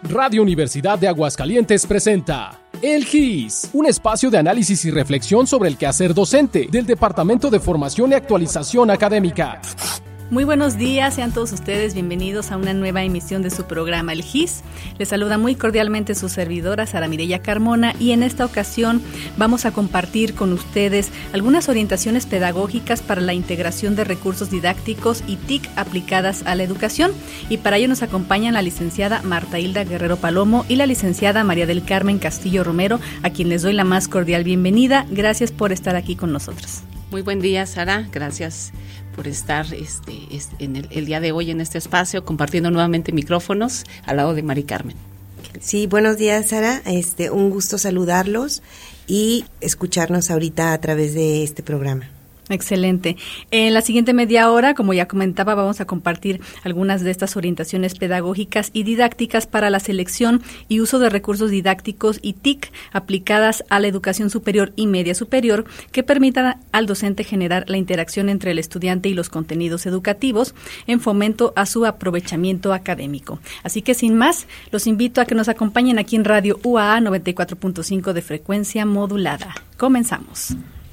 Radio Universidad de Aguascalientes presenta El GIS, un espacio de análisis y reflexión sobre el quehacer docente del Departamento de Formación y Actualización Académica. Muy buenos días, sean todos ustedes bienvenidos a una nueva emisión de su programa El GIS. Les saluda muy cordialmente su servidora Sara Mireya Carmona y en esta ocasión vamos a compartir con ustedes algunas orientaciones pedagógicas para la integración de recursos didácticos y TIC aplicadas a la educación, y para ello nos acompañan la licenciada Marta Hilda Guerrero Palomo y la licenciada María del Carmen Castillo Romero, a quien les doy la más cordial bienvenida. Gracias por estar aquí con nosotros. Muy buen día, Sara, gracias por estar en el día de hoy en este espacio, compartiendo nuevamente micrófonos al lado de Mari Carmen. Sí, buenos días, Sara, un gusto saludarlos y escucharnos ahorita a través de este programa. Excelente. En la siguiente media hora, como ya comentaba, vamos a compartir algunas de estas orientaciones pedagógicas y didácticas para la selección y uso de recursos didácticos y TIC aplicadas a la educación superior y media superior que permitan al docente generar la interacción entre el estudiante y los contenidos educativos en fomento a su aprovechamiento académico. Así que sin más, los invito a que nos acompañen aquí en Radio UAA 94.5 de frecuencia modulada. Comenzamos.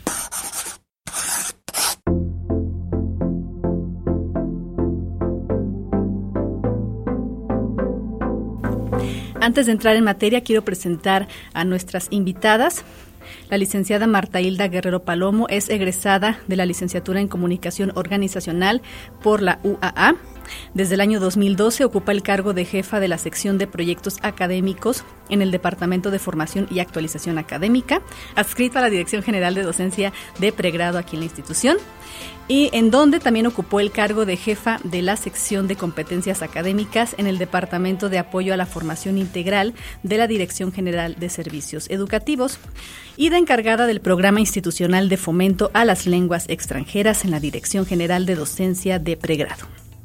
Antes de entrar en materia, quiero presentar a nuestras invitadas. La licenciada Marta Hilda Guerrero Palomo es egresada de la licenciatura en Comunicación Organizacional por la UAA. Desde el año 2012 ocupa el cargo de jefa de la sección de proyectos académicos en el Departamento de Formación y Actualización Académica, adscrita a la Dirección General de Docencia de Pregrado aquí en la institución, y en donde también ocupó el cargo de jefa de la sección de competencias académicas en el Departamento de Apoyo a la Formación Integral de la Dirección General de Servicios Educativos y de encargada del Programa Institucional de Fomento a las Lenguas Extranjeras en la Dirección General de Docencia de Pregrado.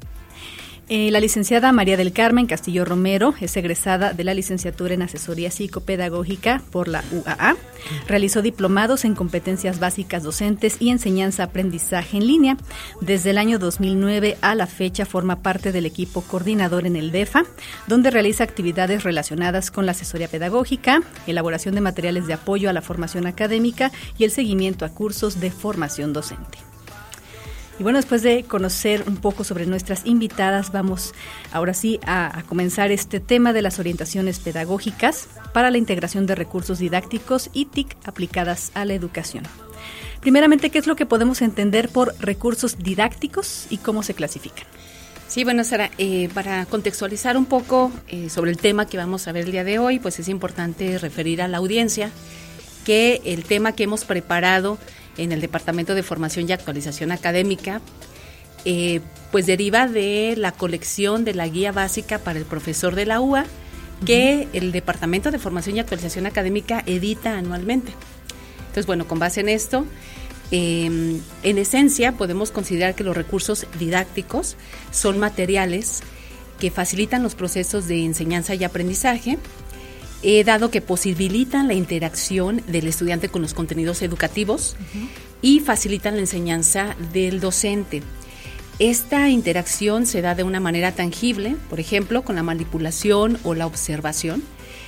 La licenciada María del Carmen Castillo Romero es egresada de la licenciatura en Asesoría Psicopedagógica por la UAA. Realizó diplomados en competencias básicas docentes y enseñanza-aprendizaje en línea. Desde el año 2009 a la fecha forma parte del equipo coordinador en el DEFA, donde realiza actividades relacionadas con la asesoría pedagógica, elaboración de materiales de apoyo a la formación académica y el seguimiento a cursos de formación docente. Y bueno, después de conocer un poco sobre nuestras invitadas, vamos ahora sí a comenzar este tema de las orientaciones pedagógicas para la integración de recursos didácticos y TIC aplicadas a la educación. Primeramente, ¿qué es lo que podemos entender por recursos didácticos y cómo se clasifican? Sí, bueno, Sara, para contextualizar un poco sobre el tema que vamos a ver el día de hoy, pues es importante referir a la audiencia que el tema que hemos preparado en el Departamento de Formación y Actualización Académica, pues deriva de la colección de la guía básica para el profesor de la UA, que el Departamento de Formación y Actualización Académica edita anualmente. Entonces, bueno, con base en esto, en esencia podemos considerar que los recursos didácticos son materiales que facilitan los procesos de enseñanza y aprendizaje, dado que posibilitan la interacción del estudiante con los contenidos educativos y facilitan la enseñanza del docente. Esta interacción se da de una manera tangible, por ejemplo, con la manipulación o la observación,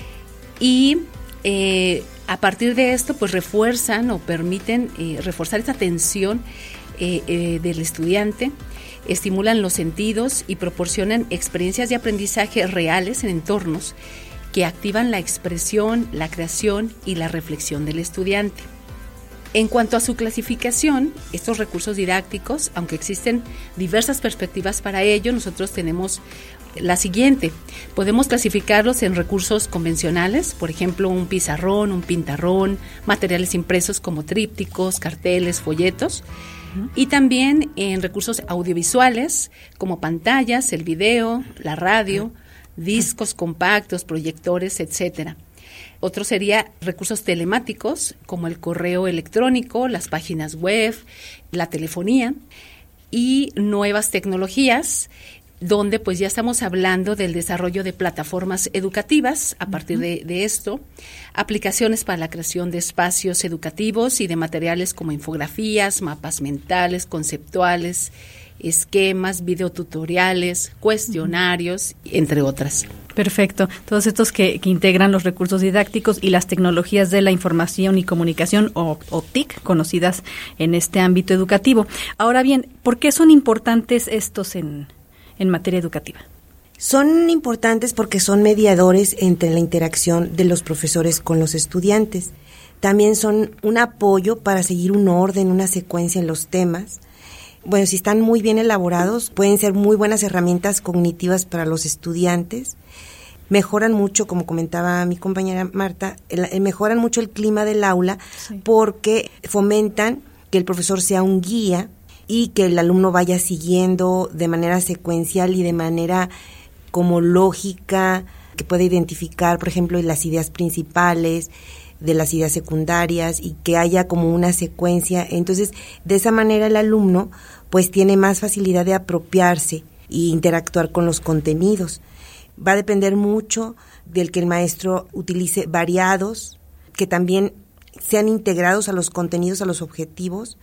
y a partir de esto pues refuerzan o permiten reforzar esta atención del estudiante, estimulan los sentidos y proporcionan experiencias de aprendizaje reales en entornos que activan la expresión, la creación y la reflexión del estudiante. En cuanto a su clasificación, estos recursos didácticos, aunque existen diversas perspectivas para ello, nosotros tenemos la siguiente. Podemos clasificarlos en recursos convencionales, por ejemplo, un pizarrón, un pintarrón, materiales impresos como trípticos, carteles, folletos, y también en recursos audiovisuales, como pantallas, el video, la radio, discos compactos, proyectores, etcétera. Otro sería recursos telemáticos, como el correo electrónico, las páginas web, la telefonía, y nuevas tecnologías, donde pues ya estamos hablando del desarrollo de plataformas educativas a partir de esto, aplicaciones para la creación de espacios educativos y de materiales como infografías, mapas mentales, conceptuales, esquemas, videotutoriales, cuestionarios, entre otras. Perfecto. Todos estos que integran los recursos didácticos y las tecnologías de la información y comunicación o TIC, conocidas en este ámbito educativo. Ahora bien, ¿por qué son importantes estos en materia educativa? Son importantes porque son mediadores entre la interacción de los profesores con los estudiantes. También son un apoyo para seguir un orden, una secuencia en los temas. Bueno, si están muy bien elaborados, pueden ser muy buenas herramientas cognitivas para los estudiantes. Mejoran mucho, como comentaba mi compañera Marta, mejoran mucho el clima del aula, sí, porque fomentan que el profesor sea un guía y que el alumno vaya siguiendo de manera secuencial y de manera como lógica, que pueda identificar, por ejemplo, las ideas principales de las ideas secundarias y que haya como una secuencia. Entonces, de esa manera el alumno pues tiene más facilidad de apropiarse e interactuar con los contenidos. Va a depender mucho del que el maestro utilice variados, que también sean integrados a los contenidos, a los objetivos,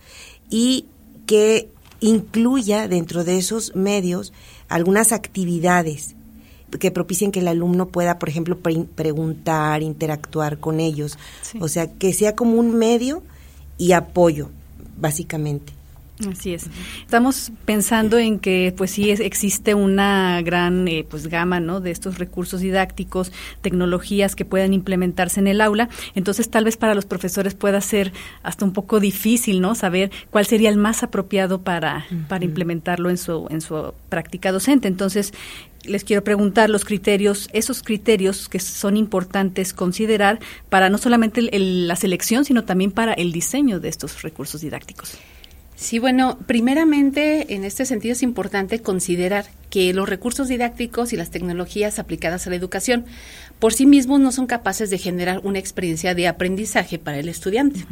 y que incluya dentro de esos medios algunas actividades que propicien que el alumno pueda, por ejemplo, preguntar, interactuar con ellos. Sí. O sea, que sea como un medio y apoyo, básicamente. Así es. Estamos pensando en que pues sí existe una gran pues gama, ¿no?, de estos recursos didácticos, tecnologías que puedan implementarse en el aula. Entonces, tal vez para los profesores pueda ser hasta un poco difícil, ¿no?, saber cuál sería el más apropiado para implementarlo en su práctica docente. Entonces, les quiero preguntar esos criterios que son importantes considerar para no solamente la selección, sino también para el diseño de estos recursos didácticos. Sí, bueno, primeramente en este sentido es importante considerar que los recursos didácticos y las tecnologías aplicadas a la educación por sí mismos no son capaces de generar una experiencia de aprendizaje para el estudiante.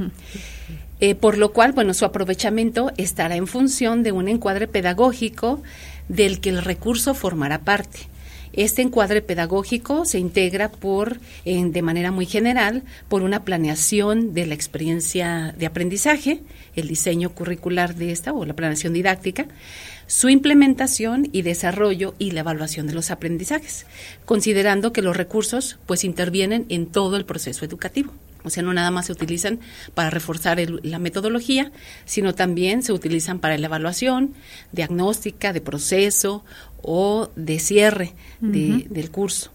Por lo cual, bueno, su aprovechamiento estará en función de un encuadre pedagógico del que el recurso formará parte. Este encuadre pedagógico se integra de manera muy general por una planeación de la experiencia de aprendizaje, el diseño curricular de esta o la planeación didáctica, su implementación y desarrollo y la evaluación de los aprendizajes, considerando que los recursos pues intervienen en todo el proceso educativo. O sea, no nada más se utilizan para reforzar la metodología, sino también se utilizan para la evaluación diagnóstica, de proceso o de cierre del curso.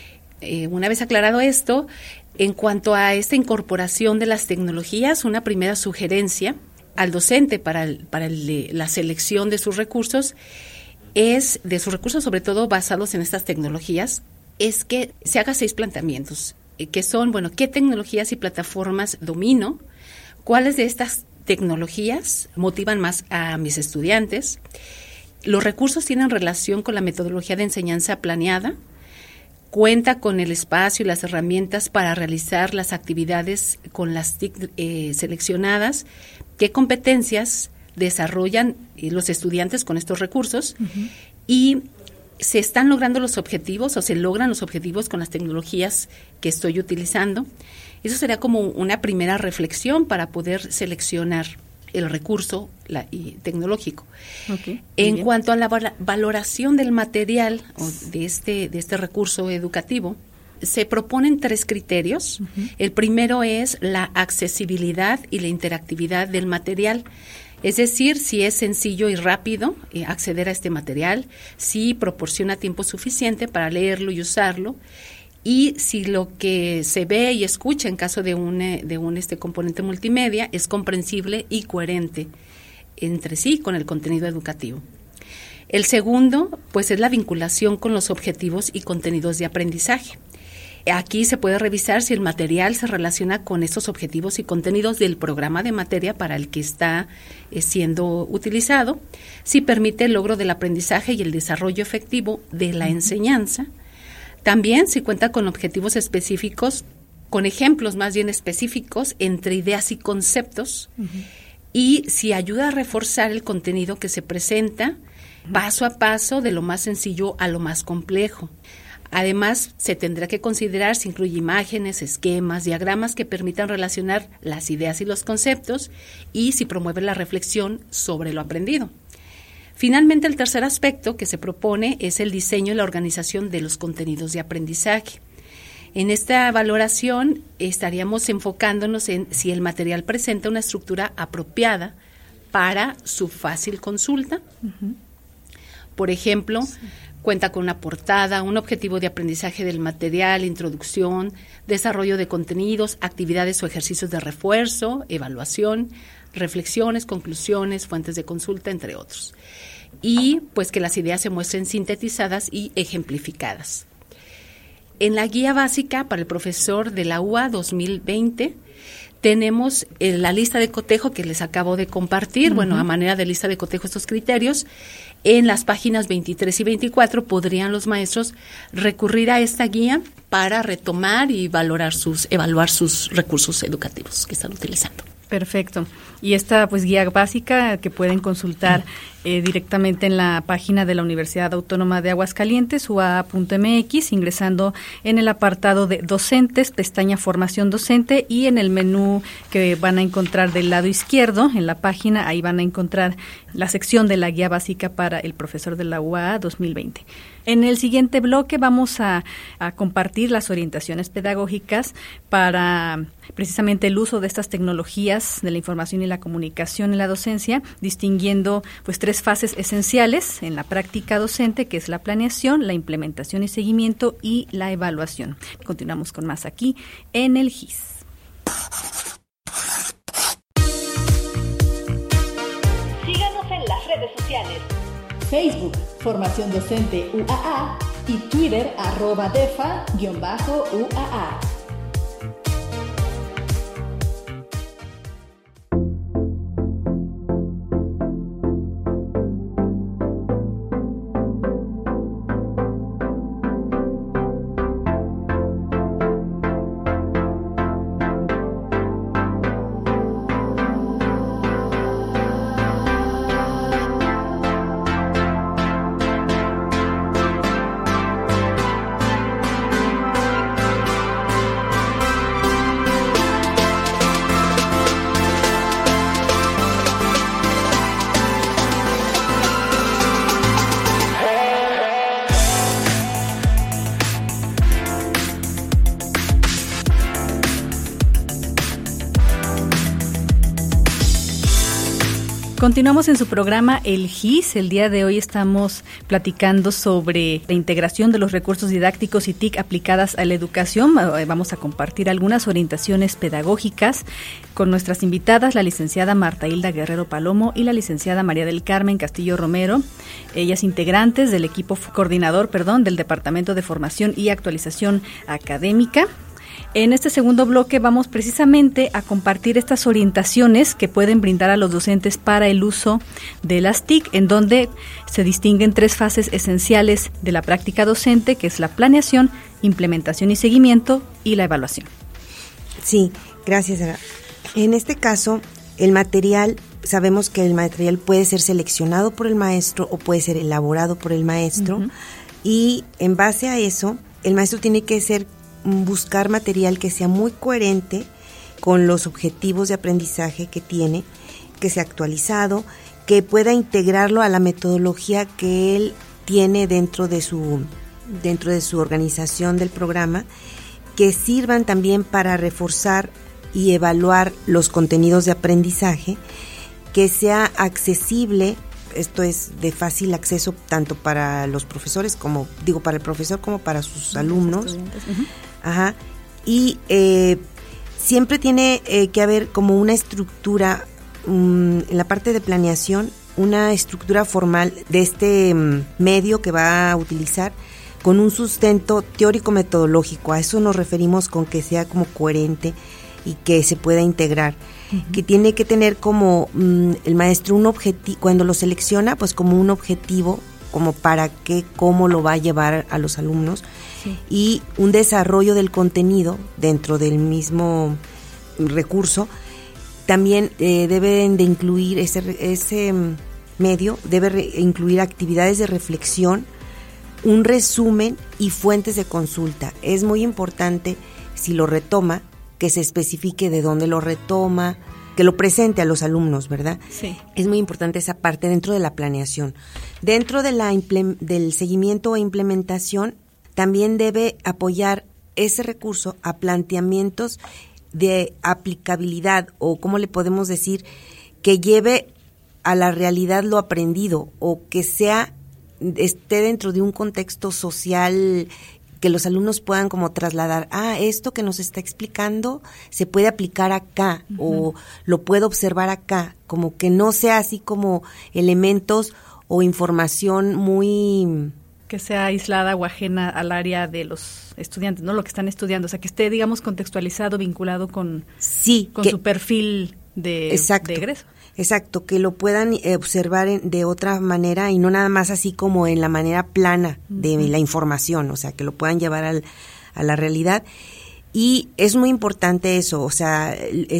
Una vez aclarado esto, en cuanto a esta incorporación de las tecnologías, una primera sugerencia al docente para la selección de sus recursos sobre todo basados en estas tecnologías, es que se haga 6 planteamientos. Que son, bueno, ¿qué tecnologías y plataformas domino? ¿Cuáles de estas tecnologías motivan más a mis estudiantes? ¿Los recursos tienen relación con la metodología de enseñanza planeada? ¿Cuenta con el espacio y las herramientas para realizar las actividades con las TIC seleccionadas? ¿Qué competencias desarrollan los estudiantes con estos recursos? Y ¿se están logrando los objetivos o se logran los objetivos con las tecnologías que estoy utilizando? Eso sería como una primera reflexión para poder seleccionar el recurso tecnológico. Okay, en cuanto a la valoración del material o de este recurso educativo, se proponen 3 criterios. El primero es la accesibilidad y la interactividad del material. Es decir, si es sencillo y rápido acceder a este material, si proporciona tiempo suficiente para leerlo y usarlo, y si lo que se ve y escucha en caso de un componente multimedia es comprensible y coherente entre sí con el contenido educativo. El segundo, pues, es la vinculación con los objetivos y contenidos de aprendizaje. Aquí se puede revisar si el material se relaciona con estos objetivos y contenidos del programa de materia para el que está siendo utilizado, si permite el logro del aprendizaje y el desarrollo efectivo de la enseñanza. También si cuenta con objetivos específicos, con ejemplos más bien específicos entre ideas y conceptos, y si ayuda a reforzar el contenido que se presenta paso a paso de lo más sencillo a lo más complejo. Además, se tendrá que considerar si incluye imágenes, esquemas, diagramas que permitan relacionar las ideas y los conceptos y si promueve la reflexión sobre lo aprendido. Finalmente, el tercer aspecto que se propone es el diseño y la organización de los contenidos de aprendizaje. En esta valoración estaríamos enfocándonos en si el material presenta una estructura apropiada para su fácil consulta. Uh-huh. Por ejemplo, cuenta con una portada, un objetivo de aprendizaje del material, introducción, desarrollo de contenidos, actividades o ejercicios de refuerzo, evaluación, reflexiones, conclusiones, fuentes de consulta, entre otros. Y pues que las ideas se muestren sintetizadas y ejemplificadas. En la guía básica para el profesor de la UA 2020 tenemos la lista de cotejo que les acabo de compartir, uh-huh. Bueno, a manera de lista de cotejo estos criterios. En las páginas 23 y 24 podrían los maestros recurrir a esta guía para retomar y evaluar sus recursos educativos que están utilizando. Perfecto. Y esta pues guía básica que pueden consultar directamente en la página de la Universidad Autónoma de Aguascalientes, uaa.mx, ingresando en el apartado de docentes, pestaña formación docente, y en el menú que van a encontrar del lado izquierdo en la página, ahí van a encontrar la sección de la guía básica para el profesor de la UAA 2020. En el siguiente bloque vamos a compartir las orientaciones pedagógicas para precisamente el uso de estas tecnologías de la información y la comunicación en la docencia, distinguiendo pues 3 fases esenciales en la práctica docente, que es la planeación, la implementación y seguimiento y la evaluación. Continuamos con más aquí en el GIS. Síganos en las redes sociales. Facebook, Formación Docente UAA, y Twitter, @defa_UAA. Continuamos en su programa El GIS. El día de hoy estamos platicando sobre la integración de los recursos didácticos y TIC aplicadas a la educación. Vamos a compartir algunas orientaciones pedagógicas con nuestras invitadas, la licenciada Marta Hilda Guerrero Palomo y la licenciada María del Carmen Castillo Romero, ellas integrantes del equipo coordinador, del Departamento de Formación y Actualización Académica. En este segundo bloque vamos precisamente a compartir estas orientaciones que pueden brindar a los docentes para el uso de las TIC, en donde se distinguen 3 fases esenciales de la práctica docente, que es la planeación, implementación y seguimiento, y la evaluación. Sí, gracias, Sara. En este caso, el material, sabemos que el material puede ser seleccionado por el maestro o puede ser elaborado por el maestro, uh-huh. Y en base a eso, el maestro tiene que buscar material que sea muy coherente con los objetivos de aprendizaje que tiene, que sea actualizado, que pueda integrarlo a la metodología que él tiene dentro de su organización del programa, que sirvan también para reforzar y evaluar los contenidos de aprendizaje, que sea accesible. Esto es de fácil acceso tanto para los profesores para el profesor como para sus alumnos. Uh-huh. Ajá. Y siempre tiene que haber como una estructura en la parte de planeación, una estructura formal de este medio que va a utilizar con un sustento teórico-metodológico. A eso nos referimos con que sea como coherente y que se pueda integrar. Uh-huh. Que tiene que tener como el maestro un objetivo, cuando lo selecciona, pues como un objetivo, como para qué, cómo lo va a llevar a los alumnos, sí. Y un desarrollo del contenido dentro del mismo recurso. También deben de incluir ese medio, debe incluir actividades de reflexión, un resumen y fuentes de consulta. Es muy importante, si lo retoma, que se especifique de dónde lo retoma, lo presente a los alumnos, ¿verdad? Sí. Es muy importante esa parte dentro de la planeación. Dentro de del seguimiento e implementación, también debe apoyar ese recurso a planteamientos de aplicabilidad, o cómo le podemos decir, que lleve a la realidad lo aprendido, o que esté dentro de un contexto social que los alumnos puedan como trasladar, esto que nos está explicando se puede aplicar acá, o lo puedo observar acá, como que no sea así como elementos o información muy... que sea aislada o ajena al área de los estudiantes, ¿no? Lo que están estudiando, o sea, que esté, digamos, contextualizado, vinculado con su perfil de egreso. Exacto, que lo puedan observar de otra manera y no nada más así como en la manera plana de la información, o sea, que lo puedan llevar a la realidad. Y es muy importante eso, o sea,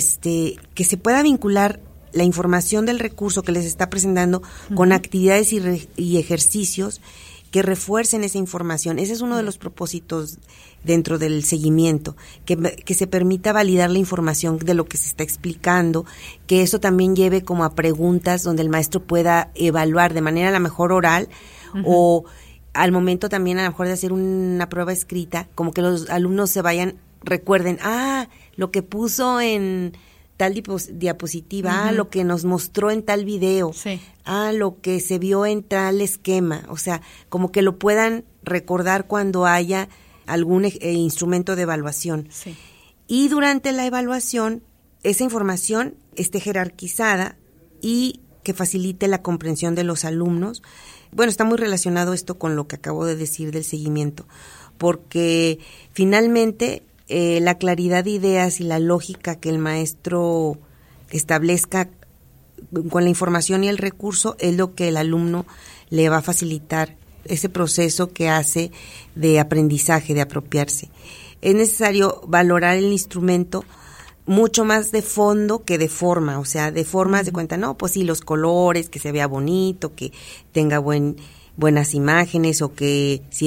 que se pueda vincular la información del recurso que les está presentando con actividades y ejercicios que refuercen esa información. Ese es uno de los propósitos dentro del seguimiento, que se permita validar la información de lo que se está explicando, que eso también lleve como a preguntas donde el maestro pueda evaluar de manera a lo mejor oral o al momento también a lo mejor de hacer una prueba escrita, como que los alumnos recuerden, lo que puso en tal diapositiva, lo que nos mostró en tal video, lo que se vio en tal esquema, o sea, como que lo puedan recordar cuando haya algún instrumento de evaluación. Sí. Y durante la evaluación, esa información esté jerarquizada y que facilite la comprensión de los alumnos. Bueno, está muy relacionado esto con lo que acabo de decir del seguimiento, porque finalmente la claridad de ideas y la lógica que el maestro establezca con la información y el recurso es lo que el alumno le va a facilitar ese proceso que hace de aprendizaje, de apropiarse. Es necesario valorar el instrumento mucho más de fondo que de forma, o sea, de forma de cuenta, pues sí, los colores, que se vea bonito, que tenga buenas imágenes, o que si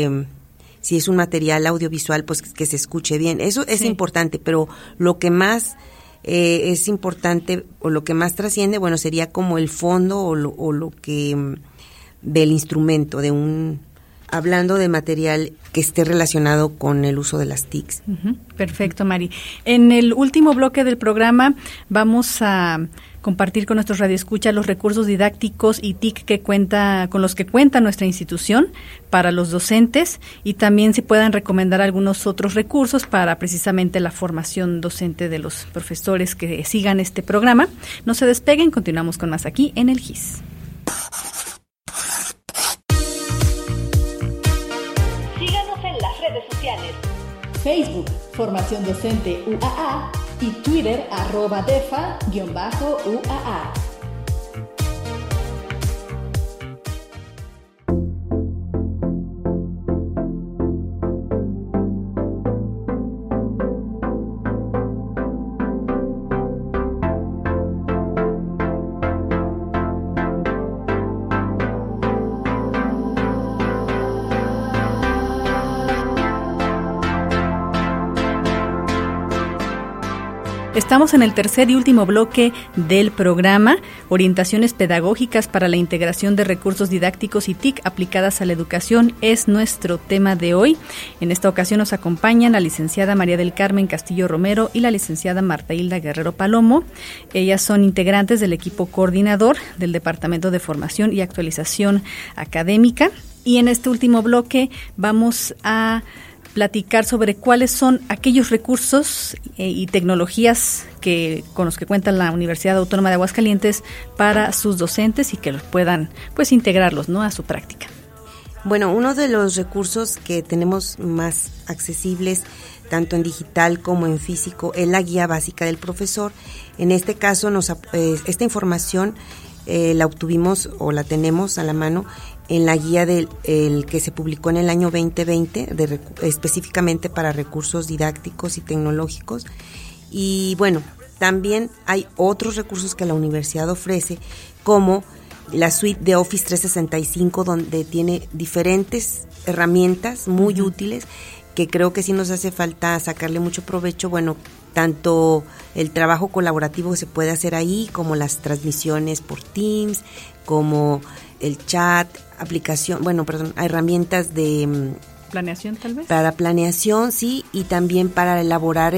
es un material audiovisual, pues que se escuche bien. Eso es importante, pero lo que más es importante o lo que más trasciende, sería como el fondo o lo que del instrumento, hablando de material que esté relacionado con el uso de las TICs. Perfecto, Mari. En el último bloque del programa vamos a compartir con nuestros radioescuchas los recursos didácticos y TIC con los que cuenta nuestra institución para los docentes, y también si puedan recomendar algunos otros recursos para precisamente la formación docente de los profesores que sigan este programa. No se despeguen, continuamos con más aquí en el GIS. Síganos en las redes sociales. Facebook, Formación Docente UAA, y Twitter, @defa_UAA. Estamos en el tercer y último bloque del programa, Orientaciones Pedagógicas para la Integración de Recursos Didácticos y TIC aplicadas a la educación es nuestro tema de hoy. En esta ocasión nos acompañan la licenciada María del Carmen Castillo Romero y la licenciada Marta Hilda Guerrero Palomo. Ellas son integrantes del equipo coordinador del Departamento de Formación y Actualización Académica. Y en este último bloque vamos a platicar sobre cuáles son aquellos recursos y tecnologías con los que cuenta la Universidad Autónoma de Aguascalientes para sus docentes y que los puedan integrarlos, ¿no?, a su práctica. Bueno, uno de los recursos que tenemos más accesibles tanto en digital como en físico es la guía básica del profesor. En este caso esta información la obtuvimos o la tenemos a la mano en la guía el que se publicó en el año 2020, específicamente para recursos didácticos y tecnológicos. Y bueno, también hay otros recursos que la universidad ofrece, como la suite de Office 365, donde tiene diferentes herramientas muy útiles, que creo que sí nos hace falta sacarle mucho provecho, tanto el trabajo colaborativo se puede hacer ahí, como las transmisiones por Teams, como el chat, herramientas de planeación tal vez. Para planeación, sí, y también para elaborar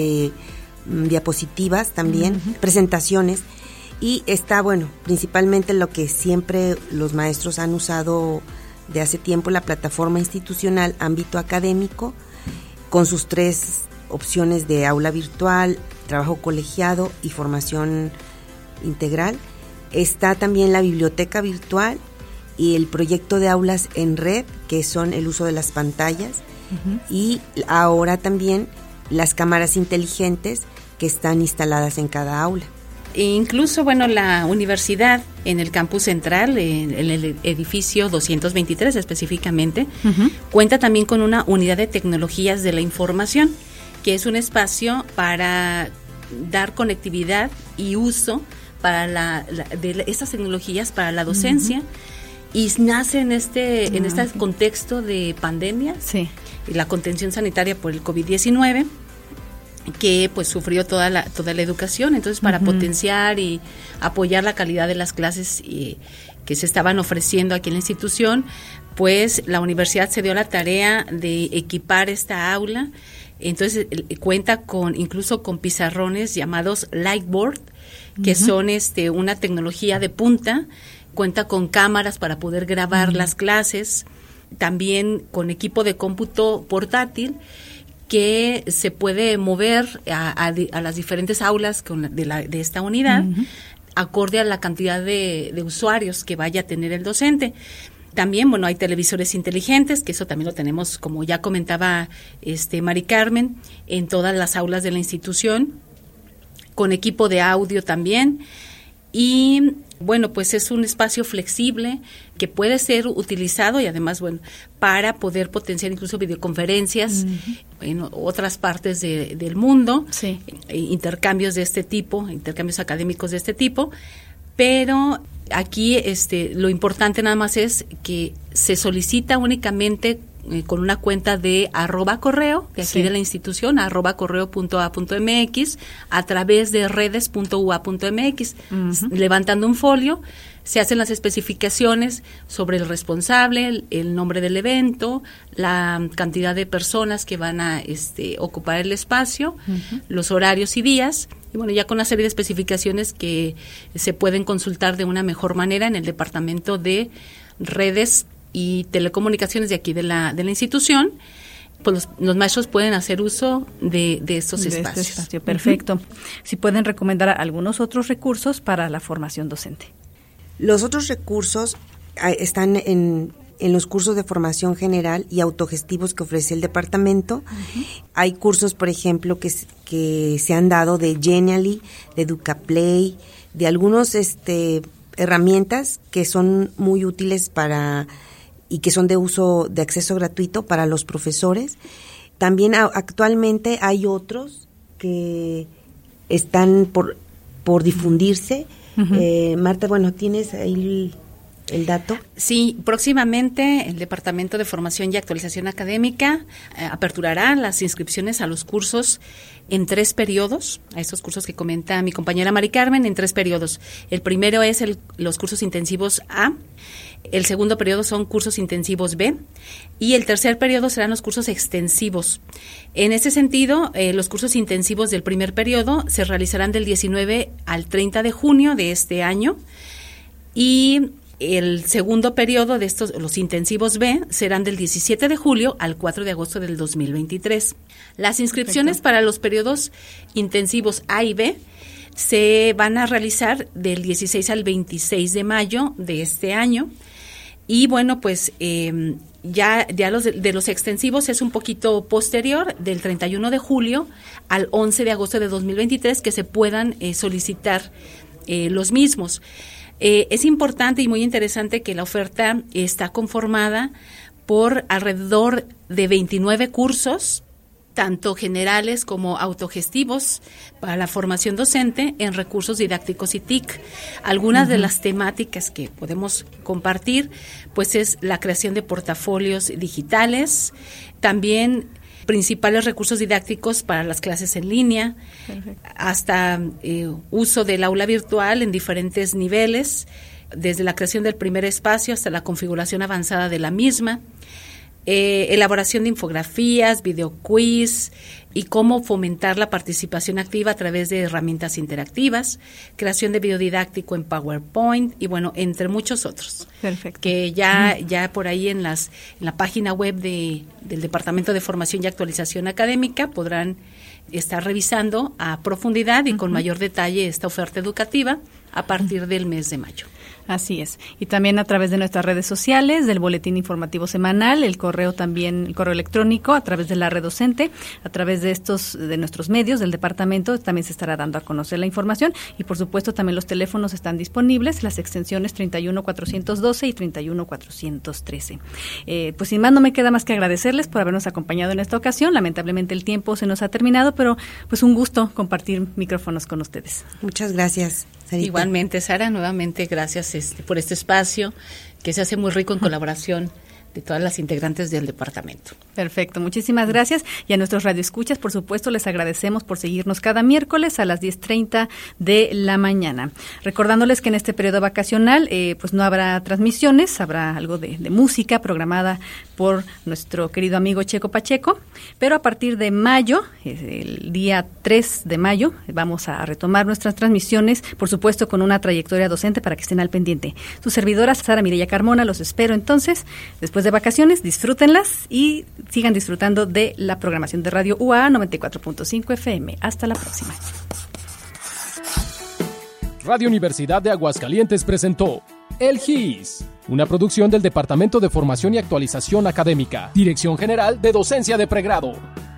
diapositivas también, presentaciones. Y está, principalmente lo que siempre los maestros han usado de hace tiempo, la plataforma institucional ámbito académico, con sus 3 opciones de aula virtual, trabajo colegiado y formación integral. Está también la biblioteca virtual y el proyecto de aulas en red, que son el uso de las pantallas, y ahora también las cámaras inteligentes que están instaladas en cada aula. E incluso, la universidad en el campus central, en el edificio 223 específicamente, cuenta también con una unidad de tecnologías de la información, que es un espacio para dar conectividad y uso para de estas tecnologías para la docencia, y nace en este contexto de pandemia, y la contención sanitaria por el COVID-19, que pues sufrió toda la educación. Entonces, para potenciar y apoyar la calidad de las clases que se estaban ofreciendo aquí en la institución, pues la universidad se dio la tarea de equipar esta aula. Entonces cuenta incluso con pizarrones llamados Lightboard, que son una tecnología de punta. Cuenta con cámaras para poder grabar las clases, también con equipo de cómputo portátil que se puede mover a las diferentes aulas de esta unidad, acorde a la cantidad de usuarios que vaya a tener el docente. También, hay televisores inteligentes, que eso también lo tenemos, como ya comentaba Mari Carmen, en todas las aulas de la institución, con equipo de audio también. Y pues es un espacio flexible que puede ser utilizado y además, para poder potenciar incluso videoconferencias en otras partes del mundo, intercambios de este tipo, intercambios académicos de este tipo. Pero aquí lo importante nada más es que se solicita únicamente con una cuenta de @correo, de aquí de la institución, @correo.a.mx, a través de redes.ua.mx, levantando un folio, se hacen las especificaciones sobre el responsable, el nombre del evento, la cantidad de personas que van a ocupar el espacio, los horarios y días, y ya con una serie de especificaciones que se pueden consultar de una mejor manera en el departamento de redes y telecomunicaciones de aquí de la institución, pues los maestros pueden hacer uso de estos espacios. Este espacio, perfecto. Si pueden recomendar algunos otros recursos para la formación docente. Los otros recursos están en los cursos de formación general y autogestivos que ofrece el departamento. Hay cursos, por ejemplo, que se han dado de Genially, de EducaPlay, de algunos herramientas que son muy útiles y que son de uso, de acceso gratuito para los profesores. También actualmente hay otros que están por difundirse. Marta, ¿tienes ahí el dato? Sí, próximamente el Departamento de Formación y Actualización Académica aperturará las inscripciones a los cursos en 3 periodos, a estos cursos que comenta mi compañera Mari Carmen, en 3 periodos. El primero es los cursos intensivos A, el segundo periodo son cursos intensivos B y el tercer periodo serán los cursos extensivos. En ese sentido, los cursos intensivos del primer periodo se realizarán del 19 al 30 de junio de este año y el segundo periodo de estos, los intensivos B, serán del 17 de julio al 4 de agosto del 2023. Las inscripciones para los periodos intensivos A y B se van a realizar del 16 al 26 de mayo de este año. Y ya los de los extensivos es un poquito posterior, del 31 de julio al 11 de agosto de 2023, que se puedan solicitar los mismos. Es importante y muy interesante que la oferta está conformada por alrededor de 29 cursos, tanto generales como autogestivos, para la formación docente en recursos didácticos y TIC. Algunas de las temáticas que podemos compartir, pues es la creación de portafolios digitales, también principales recursos didácticos para las clases en línea, hasta uso del aula virtual en diferentes niveles, desde la creación del primer espacio hasta la configuración avanzada de la misma, elaboración de infografías, videoquiz y cómo fomentar la participación activa a través de herramientas interactivas, creación de videodidáctico en PowerPoint y bueno, entre muchos otros. Perfecto. Que ya por ahí en la página web del Departamento de Formación y Actualización Académica podrán estar revisando a profundidad y con mayor detalle esta oferta educativa a partir del mes de mayo. Así es. Y también a través de nuestras redes sociales, del boletín informativo semanal, el correo electrónico, a través de la red docente, a través de nuestros medios del departamento, también se estará dando a conocer la información y por supuesto también los teléfonos están disponibles, las extensiones 31412 y 31413. Pues sin más no me queda más que agradecerles por habernos acompañado en esta ocasión. Lamentablemente el tiempo se nos ha terminado, pero pues un gusto compartir micrófonos con ustedes. Muchas gracias, Sarita. Igualmente, Sara, nuevamente gracias por este espacio que se hace muy rico en colaboración de todas las integrantes del departamento. Perfecto, muchísimas gracias. Y a nuestros radioescuchas, por supuesto, les agradecemos por seguirnos cada miércoles a las 10:30 de la mañana. Recordándoles que en este periodo vacacional pues no habrá transmisiones, habrá algo de música programada por nuestro querido amigo Checo Pacheco, pero a partir de mayo, el día 3 de mayo, vamos a retomar nuestras transmisiones, por supuesto con una trayectoria docente para que estén al pendiente. Su servidora Sara Mireya Carmona, los espero entonces, después de vacaciones, disfrútenlas y sigan disfrutando de la programación de Radio UAA 94.5 FM. Hasta la próxima. Radio Universidad de Aguascalientes presentó El GIS, una producción del Departamento de Formación y Actualización Académica, Dirección General de Docencia de Pregrado.